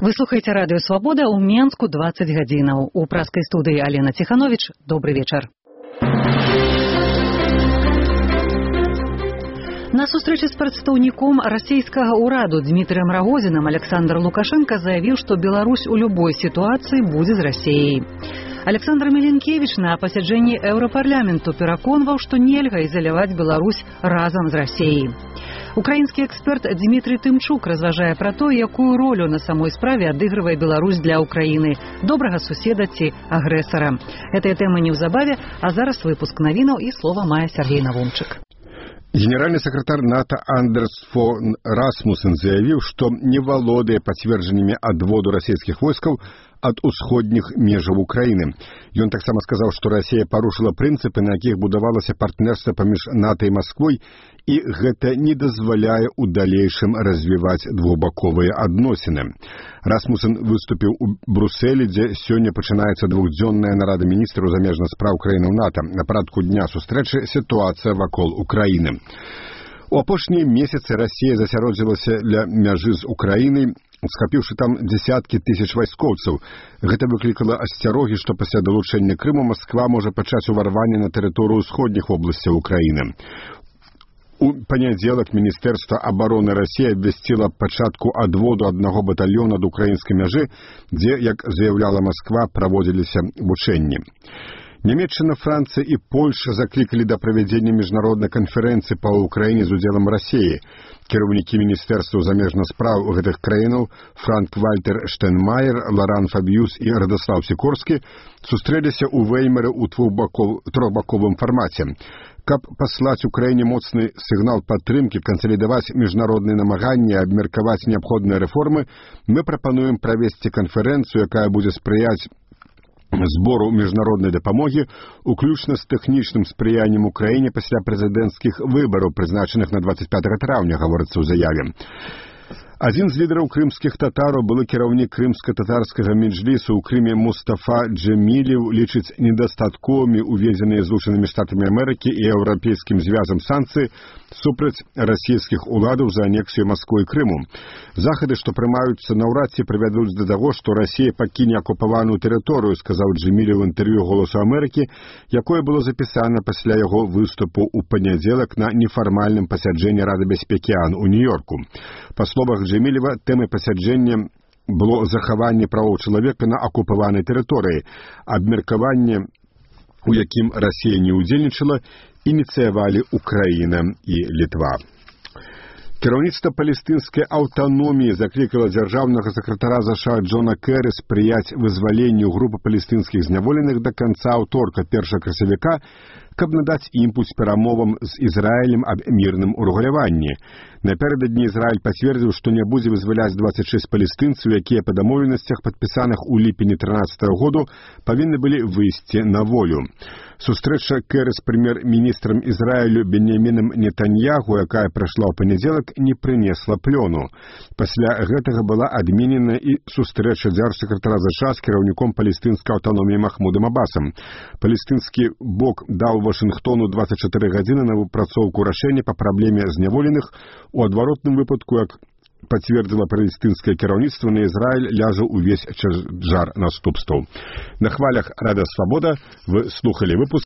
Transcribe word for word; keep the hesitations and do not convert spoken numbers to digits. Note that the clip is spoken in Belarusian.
Вы слухаеце радыё Свабода ў Менску дваццаць гадзінаў. У праскай студыі Алена Ціхановіч. Добры вечар. На сустрэчы з прадстаўніком расійскага ўраду Дмітрыем Рагозінам Александр Лукашенко заявіў, што Беларусь у любой сітуацыі будзе з Расіяй. Александр Меленкевич на пасяджэнні Еўрапарламенту пераконваў, што нельга ізаляваць Беларусь разам з Расіяй. Украінскі эксперт Дмітрый Тымчук разважае пра то, якую ролю на самой справе адыгрывае Беларусь для Украіны, добрага суседа ці агрэсара. Гэтыя тэмы неўзабаве, а зараз выпуск навінаў і слова мае Сергей Навумчык. Генеральный секретарь НАТО Андерс фон Расмуссен заявил, что не валодае пацверджаннямі адводу расійскіх войскаў ад усходніх межаў Украіны. Ён таксама сказаў, што Расія парушыла прынцыпы, на якіх будавалася партнерства паміж НАТО і Масквой, і гэта не дазваляе ў далейшым развіваць двухбаковыя адносіны. Расмуссен выступіў у Брусэлі, дзе сёння пачынаецца двухдзённая нарада міністраў замежных спраў краінаў НАТО. На парадку дня сустрэчы сітуацыя вакол Украіны. У апошнія месяцы Расія засяродзілася ля мяжы з Украінай, схапіўшы там дзесяткі тысяч вайскоўцаў. Гэта выклікала асцярогі, што пасля далучэння Крыму Масква можа пачаць уварванне на тэрыторыю ўсходніх вобласцяў Украіны. У панядзелак Міністэрства абароны Расіі абвясціла пачатку адводу аднаго батальёна ад украінскай мяжы, дзе, як заяўляла Масква, праводзіліся вучэнні. Нямецчына, Францыя і Польша заклікалі да правядзення міжнароднай канферэнцыі па Ўкраіне з удзелам Расіі. Кіраўнікі міністэрстваў замежных спраў гэтых краінаў Франк-Вальтер Штайнмаер, Ларан Фабіюс і Радослав Сікорскі сустрэліся ў Веймары ў трохбаковым фармаце. Каб паслаць Украіне моцны сігнал падтрымкі, кансалідаваць міжнародныя намаганні, абмеркаваць неабходныя рэформы, мы прапануем правесці канферэнцыю, якая будзе спрыяць збору міжнароднай дапамогі, уключна з тэхнічным спрыяннем Украіне пасля прэзідэнцкіх выбараў, прызначаных на дваццаць пятага траўня, гаворыцца ў заяве. Адзін з лідараў крымскіх татараў, былы кіраўнік крымска-татарскага меджлісу ў Крыме Мустафа Джемілев, лічыць недастатковымі уведзеныя Злучанымі Штатамі Амерыкі і Еўрапейскім звязам санкцыі супраць расійскіх уладаў за анексію Масквы і Крыму. Захады, што прымаюцца, наўрад ці прывядуць да таго, што Расія пакіне акупаваную тэрыторыю, сказаў Джемілев у інтэрв'ю «Голосу Амерыкі», якое было запісана пасля яго выступу ў панядзелак на нефармальным пасяджэнні Рады бяспекі АН у Нью-Йорку. Па словах Джемілева, тэмай пасяджэння было захаванне правоў чалавека на акупаванай тэрыторыі, абмеркаванне, у якім Расія не ўдзельнічала, ініцыявалі Украіна і Літва. Кіраўніцтва палестынскай аўтаноміі заклікала дзяржаўнага сакратара ЗША Джона Кэры спрыяць вызваленню групы палестынскіх зняволеных да канца аўторка першага красавіка, каб надаць імпульс перамовам з Ізраілем аб мірным урэгуляванні. Напярэдадні Ізраіль пацвердзіў, што не будзе вызваляць дваццаць шэсць палестынцаў, якія па дамоўленасцях, падпісаных у ліпені трынаццатага году, павінны былі выйсці на волю. Сустрэча Кэры з прэм'ер-міністрам Ізраілю Беньямінам Нетаньягу, якая прайшла ў панядзелак, не прынесла плёну. Пасля гэтага была адменена і сустрэча дзяржсакратара ЗША з кіраўніком палестынскай аўтаноміі Махмудам Абасам. Палестынскі бок даў Вашынгтону дваццаць чатыры гадзіны на выпрацоўку рашэння па праблеме зняволеных. У адваротным выпадку, як пацвердзіла палестынскае кіраўніцтва, на Ізраіль ляжа ўвесь цяжар наступстваў. На хвалях Радыё Свабода вы слухалі выпуск